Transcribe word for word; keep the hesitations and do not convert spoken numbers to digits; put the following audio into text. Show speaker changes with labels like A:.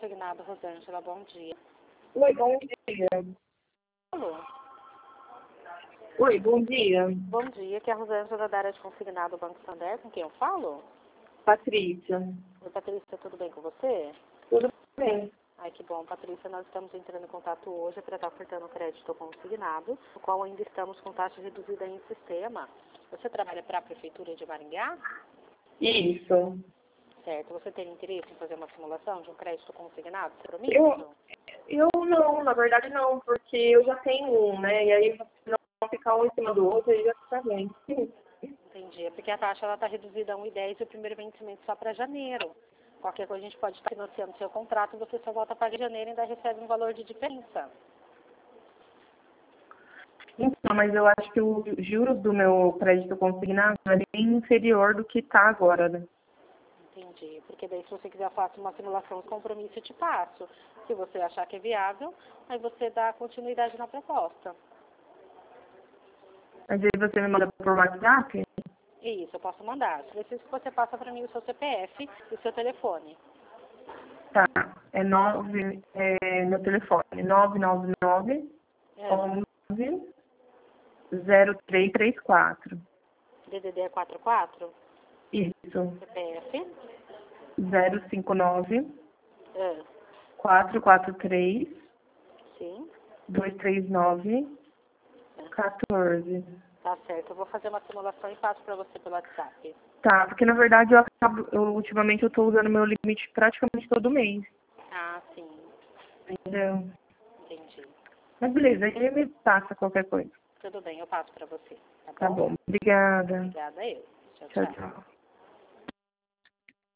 A: Consignado, Rosângela, bom dia.
B: Oi, bom dia.
A: Alô?
B: Oi, bom dia.
A: Bom dia, que é a Rosângela da área de Consignado Banco Santander, com quem eu falo?
B: Patrícia.
A: Oi, Patrícia, tudo bem com você?
B: Tudo bem?
A: Ai, que bom, Patrícia, nós estamos entrando em contato hoje para estar ofertando crédito consignado, o qual ainda estamos com taxa reduzida em sistema. Você trabalha para a Prefeitura de Maringá?
B: Isso.
A: Certo. Você tem interesse em fazer uma simulação de um crédito consignado, compromisso?
B: Eu, eu não, na verdade não, porque eu já tenho um, né? E aí, se não ficar um em cima do outro, aí já fica bem.
A: Entendi. É porque a taxa está reduzida a um e dez e o primeiro vencimento só para janeiro. Qualquer coisa a gente pode estar financiando seu contrato, você só volta a pagar em janeiro e ainda recebe um valor de diferença.
B: Então, mas eu acho que os juros do meu crédito consignado é bem inferior do que está agora, né?
A: Entendi. Porque daí se você quiser eu faço uma simulação de compromisso eu te passo. Se você achar que é viável, aí você dá continuidade na proposta.
B: Mas aí você me manda por WhatsApp?
A: Isso, eu posso mandar. Preciso que você passe para mim o seu C P F e o seu telefone.
B: Tá. É nove, é meu telefone, nove nove nove,
A: É.
B: onze, zero três três quatro.
A: D D D é quatro quatro?
B: Isso.
A: C P F?
B: zero cinco nove,
A: É.
B: quatro quatro três,
A: Sim.
B: dois três nove,
A: É.
B: quatorze.
A: Tá certo. Eu vou fazer uma simulação e passo para você pelo WhatsApp.
B: Tá, porque na verdade eu acabo, eu, ultimamente eu tô usando meu limite praticamente todo mês.
A: Ah, sim.
B: Entendeu?
A: Entendi.
B: Mas beleza, aí me passa qualquer coisa.
A: Tudo bem, eu passo para você. Tá
B: Tá
A: bom?
B: bom. Obrigada.
A: Obrigada a eu. Tchau,
B: Tchau,
A: tchau.
B: tchau.